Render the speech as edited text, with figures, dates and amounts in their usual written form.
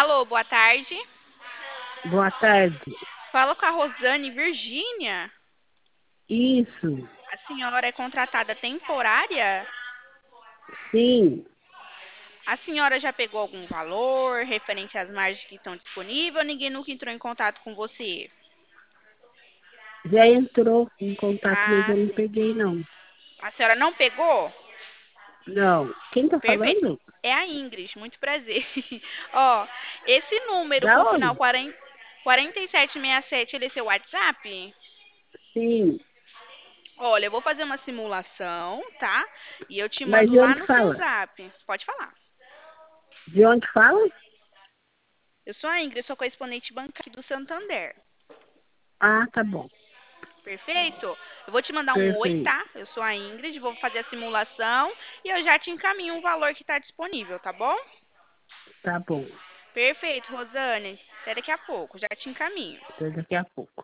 Alô, boa tarde. Boa tarde. Falo com a Rosane Virgínia. Isso, A senhora é contratada temporária? sim, A senhora já pegou algum valor referente às margens que estão disponíveis ou ninguém nunca entrou em contato com você? já entrou em contato, mas Ah, eu não sim. peguei, não. A senhora não pegou? Não. Quem tá Perfeito. falando? É a Ingrid, muito prazer. Ó, esse número Da com o final onde? 4767, ele é seu WhatsApp? Sim, Olha, eu vou fazer uma simulação, tá? E eu te mas mando de lá onde no seu fala? zap. Pode falar. De onde fala? Eu sou a Ingrid, sou correspondente bancária do Santander. Ah, tá bom. Perfeito? Eu vou te mandar um oi, Perfeito. tá? Eu sou a Ingrid, vou fazer a simulação e eu já te encaminho o valor que está disponível, tá bom? Tá bom. Perfeito, Rosane. Até daqui a pouco, já te encaminho. Até daqui a pouco.